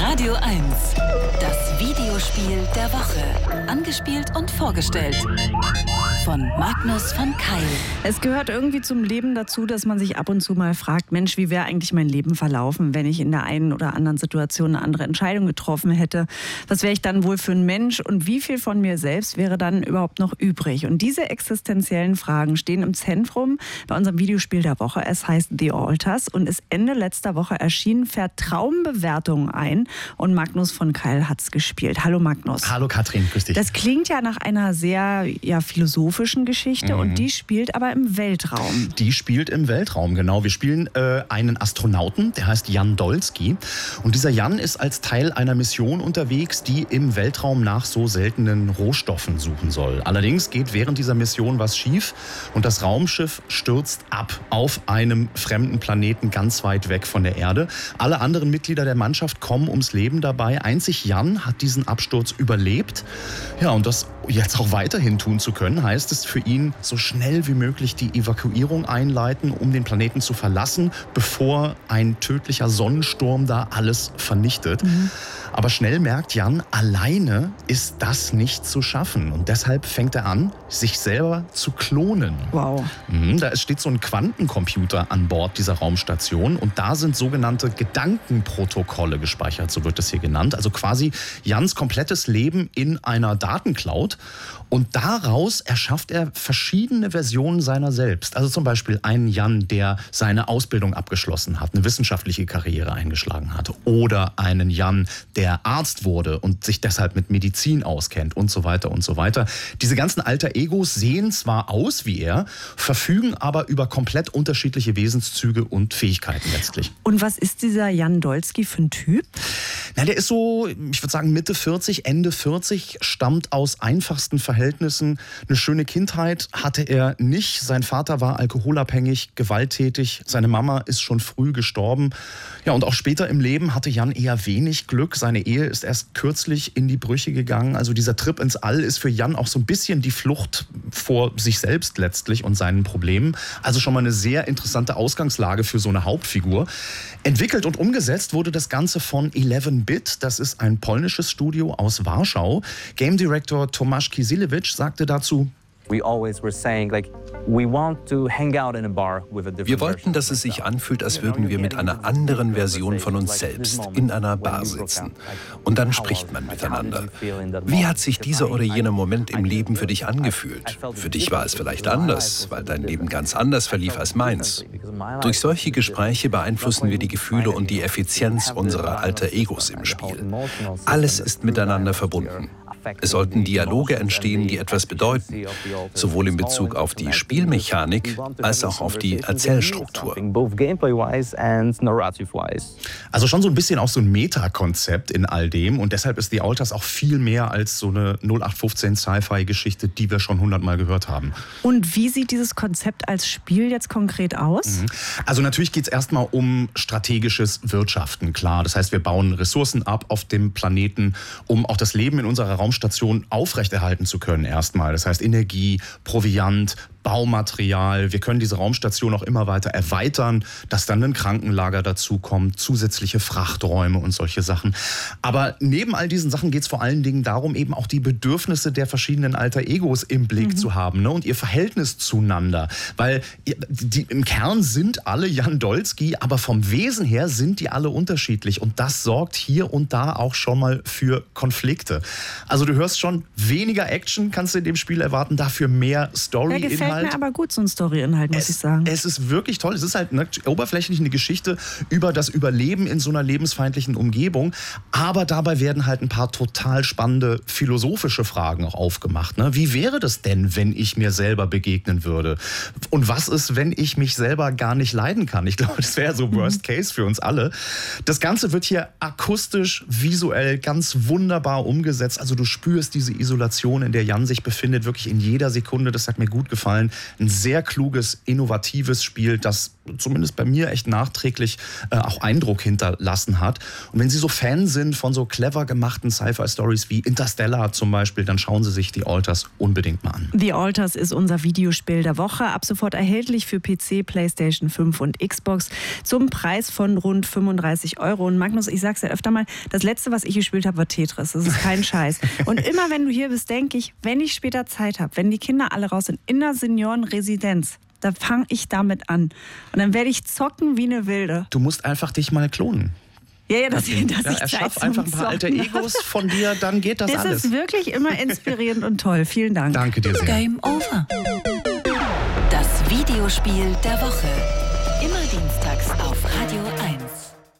Radio 1. Das Videospiel der Woche. Angespielt und vorgestellt von Magnus von Keil. Es gehört irgendwie zum Leben dazu, dass man sich ab und zu mal fragt, Mensch, wie wäre eigentlich mein Leben verlaufen, wenn ich in der einen oder anderen Situation eine andere Entscheidung getroffen hätte? Was wäre ich dann wohl für ein Mensch und wie viel von mir selbst wäre dann überhaupt noch übrig? Und diese existenziellen Fragen stehen im Zentrum bei unserem Videospiel der Woche. Es heißt The Alters und ist Ende letzter Woche erschienen, fährt Traumbewertungen ein und Magnus von Keil hat's gespielt. Hallo Magnus. Hallo Katrin, grüß dich. Das klingt ja nach einer sehr philosophischen Geschichte und die spielt aber im Weltraum. Die spielt im Weltraum, genau. Wir spielen einen Astronauten, der heißt Jan Dolsky. Und dieser Jan ist als Teil einer Mission unterwegs, die im Weltraum nach so seltenen Rohstoffen suchen soll. Allerdings geht während dieser Mission was schief und das Raumschiff stürzt ab auf einem fremden Planeten ganz weit weg von der Erde. Alle anderen Mitglieder der Mannschaft kommen ums Leben dabei. Einzig Jan hat diesen Absturz überlebt. Ja, und das jetzt auch weiterhin tun zu können, heißt es für ihn, so schnell wie möglich die Evakuierung einleiten, um den Planeten zu verlassen, bevor ein tödlicher Sonnensturm da alles vernichtet. Aber schnell merkt Jan, alleine ist das nicht zu schaffen. Und deshalb fängt er an, sich selber zu klonen. Wow. Da steht so ein Quantencomputer an Bord dieser Raumstation. Und da sind sogenannte Gedankenprotokolle gespeichert, so wird es hier genannt. Also quasi Jans komplettes Leben in einer Datencloud. Und daraus erschafft er verschiedene Versionen seiner selbst. Also zum Beispiel einen Jan, der seine Ausbildung abgeschlossen hat, eine wissenschaftliche Karriere eingeschlagen hat. Oder einen Jan, der Arzt wurde und sich deshalb mit Medizin auskennt und so weiter und so weiter. Diese ganzen Alter-Egos sehen zwar aus wie er, verfügen aber über komplett unterschiedliche Wesenszüge und Fähigkeiten letztlich. Und was ist dieser Jan Dolsky für ein Typ? Na, der ist so, ich würde sagen Mitte 40, Ende 40, stammt aus einfachsten Verhältnissen. Eine schöne Kindheit hatte er nicht. Sein Vater war alkoholabhängig, gewalttätig. Seine Mama ist schon früh gestorben. Ja, und auch später im Leben hatte Jan eher wenig Glück. Seine Ehe ist erst kürzlich in die Brüche gegangen. Also dieser Trip ins All ist für Jan auch so ein bisschen die Flucht vor sich selbst letztlich und seinen Problemen. Also schon mal eine sehr interessante Ausgangslage für so eine Hauptfigur. Entwickelt und umgesetzt wurde das Ganze von 11-Bit. Das ist ein polnisches Studio aus Warschau. Game Director Tomasz Kisielewicz sagte dazu: Wir wollten, dass es sich anfühlt, als würden wir mit einer anderen Version von uns selbst in einer Bar sitzen. Und dann spricht man miteinander. Wie hat sich dieser oder jener Moment im Leben für dich angefühlt? Für dich war es vielleicht anders, weil dein Leben ganz anders verlief als meins. Durch solche Gespräche beeinflussen wir die Gefühle und die Effizienz unserer Alter-Egos im Spiel. Alles ist miteinander verbunden. Es sollten Dialoge entstehen, die etwas bedeuten, sowohl in Bezug auf die Spielmechanik als auch auf die Erzählstruktur. Also schon so ein bisschen auch so ein Meta-Konzept in all dem und deshalb ist The Alters auch viel mehr als so eine 0815 Sci-Fi-Geschichte, die wir schon 100-mal gehört haben. Und wie sieht dieses Konzept als Spiel jetzt konkret aus? Also natürlich geht es erstmal um strategisches Wirtschaften, klar. Das heißt, wir bauen Ressourcen ab auf dem Planeten, um auch das Leben in unserer Raumstation aufrechterhalten zu können erstmal. Das heißt Energie, Proviant, Baumaterial. Wir können diese Raumstation auch immer weiter erweitern, dass dann ein Krankenlager dazu kommt, zusätzliche Frachträume und solche Sachen. Aber neben all diesen Sachen geht es vor allen Dingen darum, eben auch die Bedürfnisse der verschiedenen Alter-Egos im Blick zu haben, ne? Und ihr Verhältnis zueinander. Weil im Kern sind alle Jan Dolsky, aber vom Wesen her sind die alle unterschiedlich. Und das sorgt hier und da auch schon mal für Konflikte. Also du hörst schon, weniger Action kannst du in dem Spiel erwarten, dafür mehr Story-Inhalt. Gefällt mir aber gut, so ein Story-Inhalt, muss ich sagen. Es ist wirklich toll. Es ist halt oberflächlich eine Geschichte über das Überleben in so einer lebensfeindlichen Umgebung. Aber dabei werden halt ein paar total spannende philosophische Fragen auch aufgemacht. Ne? Wie wäre das denn, wenn ich mir selber begegnen würde? Und was ist, wenn ich mich selber gar nicht leiden kann? Ich glaube, das wäre so Worst Case für uns alle. Das Ganze wird hier akustisch, visuell ganz wunderbar umgesetzt. Also du spürst diese Isolation, in der Jan sich befindet, wirklich in jeder Sekunde. Das hat mir gut gefallen. gefallen. Ein sehr kluges, innovatives Spiel, das zumindest bei mir echt nachträglich auch Eindruck hinterlassen hat. Und wenn Sie so Fan sind von so clever gemachten Sci-Fi-Stories wie Interstellar zum Beispiel, dann schauen Sie sich The Alters unbedingt mal an. The Alters ist unser Videospiel der Woche. Ab sofort erhältlich für PC, PlayStation 5 und Xbox zum Preis von rund 35 €. Und Magnus, ich sag's ja öfter mal, das letzte, was ich gespielt habe, war Tetris. Das ist kein Scheiß. Und immer wenn du hier bist, denke ich, wenn ich später Zeit habe, wenn die Kinder alle raus sind, in der Seniorenresidenz, da fange ich damit an. Und dann werde ich zocken wie eine Wilde. Du musst einfach dich mal klonen. Ja, dass ich erschaff einfach ein paar alte Egos von dir, dann geht das alles. Das ist wirklich immer inspirierend und toll. Vielen Dank. Danke dir sehr. Game over. Das Videospiel der Woche.